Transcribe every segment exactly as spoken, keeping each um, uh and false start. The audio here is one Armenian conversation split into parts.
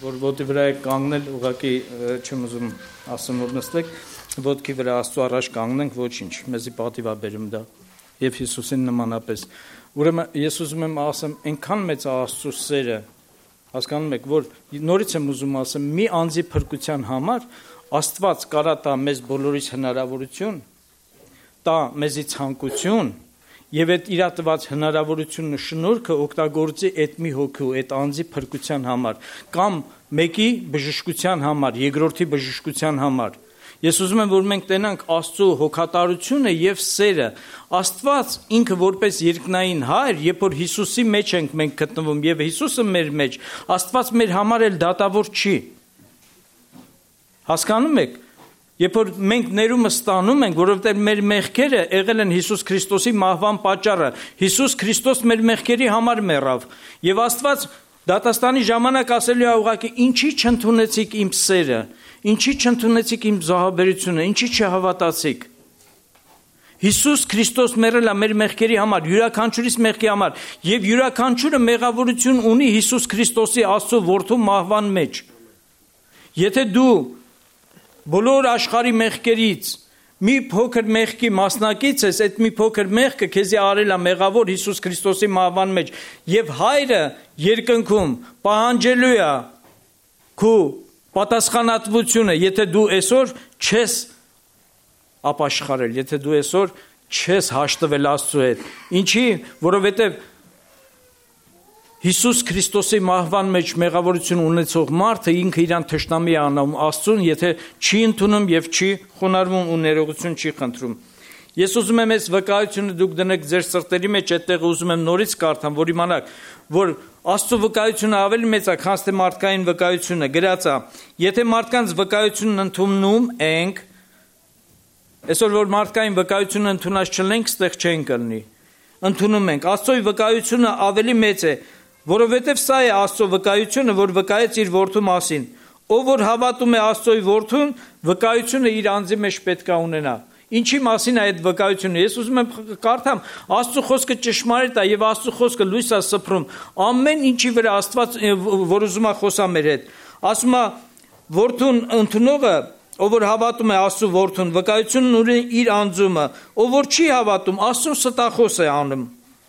որ ոտի վրա է կանգնել, ուղղակի չեմ ուզում ասում, որ նստեք, ոտքի վրա Աստծո առաջ կանգնենք, ոչինչ, մեզի պատիվ է բերում դա, եւ Հիսուսին նմանապես։ Ուրեմն ես ուզում եմ ասեմ, այնքան մեծ է Աստծո սերը, հասկանում եք, որ նորից եմ ուզում ասեմ, մի անձի փրկության համար Աստված կարա տա մեզ բոլորիս հնարավորություն, տա մեզի ցանկություն, եւ այդ իր տված հնարավորությունն ու շնորհքը օգտագործի այդ մի հոգու, այդ անձի փրկության համար, կամ մեկի բժշկության համար, երկրորդի բժշկության համար։ Ես ուզում եմ, որ մենք տենանք Աստծո հոգատարությունը եւ սերը։ Աստված ինքը որպես երկնային հայր, երբ որ Հիսուսի մեջ ենք մենք գտնվում եւ Հիսուսը մեր մեջ, Աստված մեր համար էլ դատավոր չի։ Հասկանում եք։ Երբ որ մենք ներումը ստանում ենք, որովհետև մեր մեղքերը եղել են Հիսուս Քրիստոսի մահվան պատճառը, Հիսուս Քրիստոս մեր մեղքերի համար մեռավ, եւ Աստված դատաստանի ժամանակ ասելու է ուղղակի, ինչի չընդունեցիք իմ սերը, ինչի չընդունեցիք իմ զոհաբերությունը, ինչի չհավատացիք։ Հիսուս Քրիստոս մեռել է մեր մեղքերի համար, յուրաքանչյուրիս մեղքի համար, եւ յուրաքանչյուրը մեղավորություն ունի Հիսուս Քրիստոսի Աստծո որդու մահվան մեջ։ Եթե դու բոլոր աշխարհի մեղքերից մի փոքր մեղքի մասնակից ես, այդ մի փոքր մեղքը քեզի արել է մեղավոր Հիսուս Քրիստոսի մահվան մեջ, եւ հայրը երկնքում պահանջելու է քո պատասխանատվությունը, եթե դու այսօր չես ապաշխարել, եթե դու այսօր չես հաշտվել Աստծո հետ։ Ինչի, որովհետև Հիսուս Քրիստոսի մահվան մեջ մեղավորություն ունեցող մարդը ինքը իրան թշնամի է անում Աստծուն, եթե չի ընդունում եւ չի խոնարհվում ու ներողություն չի խնդրում։ Ես ուզում եմ այս վկայությունը դուք դնեք ձեր սրտերի մեջ, այդտեղ ուզում եմ նորից կարդամ, որ իմանաք, որ Աստծո վկայությունը ավելի մեծ է, քան թե մարդկային վկայությունը, գրած է, եթե մարդկանց վկայությունն ընդունում ենք, այսօր որ մարդկային վկայությունը ընդունած չլենք, ստեղ չենք կլինի։ Ընդունում ենք, Աստծոյի վկայությունը ավելի մեծ է, որովհետև սա է Աստծո վկայությունը, որ վկայեց իր որդու մասին։ Ով որ հավատում է Աստծոյի որդուն, վկայությունը իր անձի մեջ պետք է ունենա։ Ինչի մասին է այդ վկայությունը։ Ես ուզում եմ կարդամ, Աստծո խոսքը ճշմարիտ է եւ Աստծո խոսքը լույս է սփռում։ Ամեն ինչի վրա Աստված, որ ուզում է խոսա մեր հետ, ասում է որդուն ընդունողը, ով որ հավատում է Աստծո որդուն, վկայությունն ունի իր անձումը, ով որ չի հավատում, Աստծուն ստախոս է անում։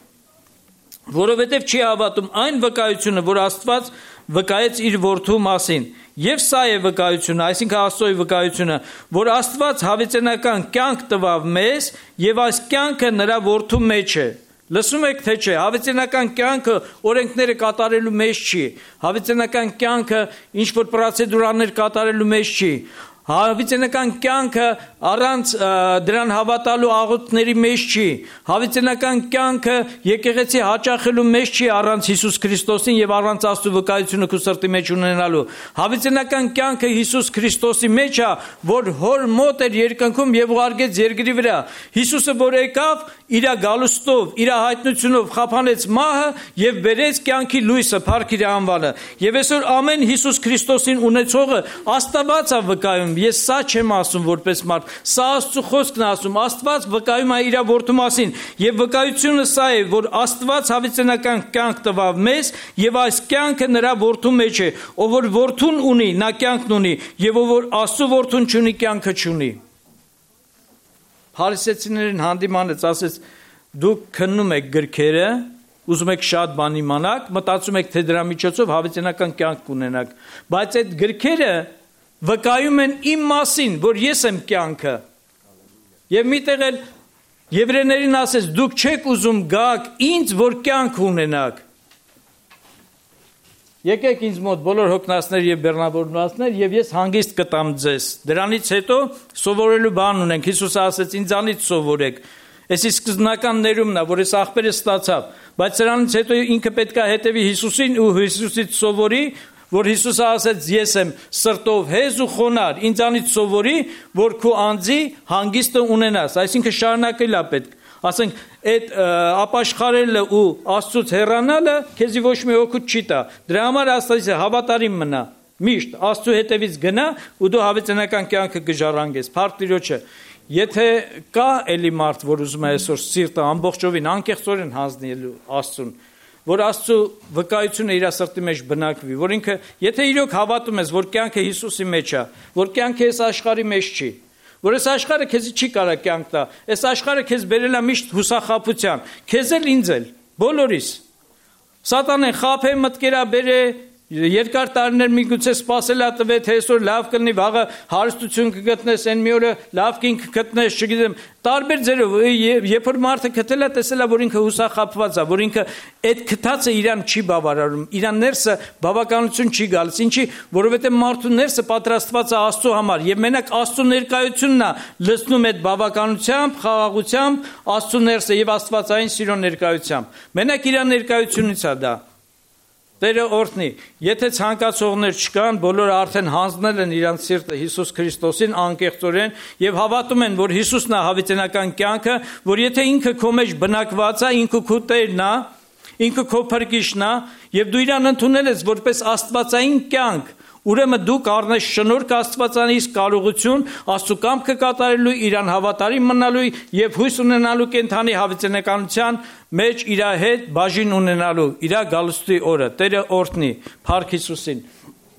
Որովհետև չի հավատում այն վկայությունը, որ Աստված վկայեց իր որդու մասին։ Եվ սա է վկայությունը, այսինքն Աստծոյի վկայությունը, որ Աստված հավիտենական կյանք տվավ մեզ, եւ այս կյանքը նրա որդու մեջ է։ Լսում եք թե չէ, հավիտենական կյանքը օրենքները կատարելու մեջ չի, հավիտենական կյանքը ինչ որ պրոցեդուրաներ կատարելու մեջ չի, հավիտենական կյանքը առանց դրան հավատալու աղոթքների մեջ չի, հավիտենական կյանքը եկեղեցի հաճախելու մեջ չի առանց Հիսուս Քրիստոսին եւ առանց Աստծո վկայությունը քո սրտի մեջ ունենալու։ Հավիտենական կյանքը Հիսուս Քրիստոսի մեջ է, որ հոր մոտ էր երկնքում եւ ուղարկեց երկրի վրա։ Հիսուսը որ եկավ, իր գալուստով, իր հայտնությունով խափանեց մահը եւ բերեց կյանքի լույսը, փառք իր անվանը։ Եվ այսօր ամեն Հիսուս Քրիստոսին ունեցողը Աստված է վկայում։ Ես սա չեմ ասում որպես մարդ, սա Աստծո խոսքն է ասում, Աստված վկայում է իր որդու մասին, եւ վկայությունը սա է, որ Աստված հավիտենական կյանք տվավ մեզ, եւ այս կյանքը նրա որդու մեջ է, ով որ որդուն ունի, նա կյանքն ունի, եւ ով որ Աստծո որդուն չունի, կյանքը չունի։ Փարիսեցիներին հանդիմանեց, ասեց, դուք քննում եք գրքերը, ուզում եք շատ բան իմանաք, մտածում եք թե դրա միջոցով հավիտենական կյանք կունենաք, բայց այդ գրքերը վկայում են իմ մասին, որ ես եմ կյանքը։ Եվ միտեղ էլ եվրեներին ասեց, դուք չեք ուզում գաք ինձ, որ կյանք ունենաք։ Եկեք ինձ մոտ բոլոր հոգնածներ եւ բեռնավորվածներ եւ ես հանգիստ կտամ ձեզ։ Դրանից հետո սովորելու բան ունենք։ Հիսուսը ասեց, ինձանից սովորեք։ Էսի սկզբնական ներումն է, որ այս աղբերը ստացավ, բայց սրանից հետո ինքը պետք է հետևի Հիսուսին ու Հիսուսից սովորի, որ Հիսուսը ասեց, ես եմ սրտով հեզ ու խոնար, ինձանից սովորի, որ քո անձի հանգիստը ունենաս, այսինքն շարունակել է պետք։ Ասենք, այդ ապաշխարելը ու Աստծուց հեռանալը քեզի ոչ մի օգուտ չի տա։ Դրա համար Աստծո հավատարիմ մնա, միշտ Աստծո հետևից գնա ու դու հավիտենական կյանքը կժառանգես։ Փառք Տիրոջը։ Եթե կա էլի մարդ, որ ուզում է այսօր սիրտը ամբողջովին անկեղծորեն հանձնելու Աստծուն, որ Աստծո վկայությունը իր սրտի մեջ բնակվի, որ ինքը, եթե իրոք հավատում ես, որ կյանքը Հիսուսի մեջ է, որ կյանքը այս աշխարհի մեջ չի, որ այս աշխարհը քեզ չի կարա կյանք տա, այս աշխարհը քեզ բերել է միշտ հուսախաբության, քեզ էլ ինձ էլ, բոլորիս։ Սատանեն խափե մտքերա բերե, երկար տարիներ միգուցե սпасելա տվե, թե այսօր լավ կլինի, վաղը հարստություն կգտնես, այն մի օրը լավ կինք կգտնես, չգիտեմ, տարբեր ձերով, երբ որ մարդը գտել է, տեսել է, որ ինքը հուսախաբված է, որ ինքը այդ գտածը իրան չի բավարարում, իրան ներսը բավականություն չի գալիս, ինչի, որովհետև մարդու ներսը պատրաստված է Աստծո համար, եւ մենակ Աստծո ներկայությունն է լցնում այդ բավականությամբ, խաղաղությամբ, Աստծո ներսը եւ Աստվածային սիրո ներկայությամբ։ Մենակ իր ներկայությունից է դա։ Տերը օրհնի, եթե ցանկացողներ չկան, բոլորը արդեն հանձնել են իրանց սիրտը Հիսուս Քրիստոսին անկեղծորեն եւ հավատում են, որ Հիսուսն է հավիտենական կյանքը, որ եթե ինքը քո մեջ բնակված է, ինքը քո Տերն է, ինքը քո Փրկիչն է, եւ դու իրան ընդունել ես որպես աստվածային կյանք, ուրեմն դու կառնես շնորհք Աստվածանից կարողություն Աստծո կամքը կատարելու, իրան հավատարիմ մնալու եւ հույս ունենալու կենթանի հավիտենականության մեջ իր հետ բաժին ունենալու իր գալուստի օրը։ Տերը օրհնի, Փառք Հիսուսին։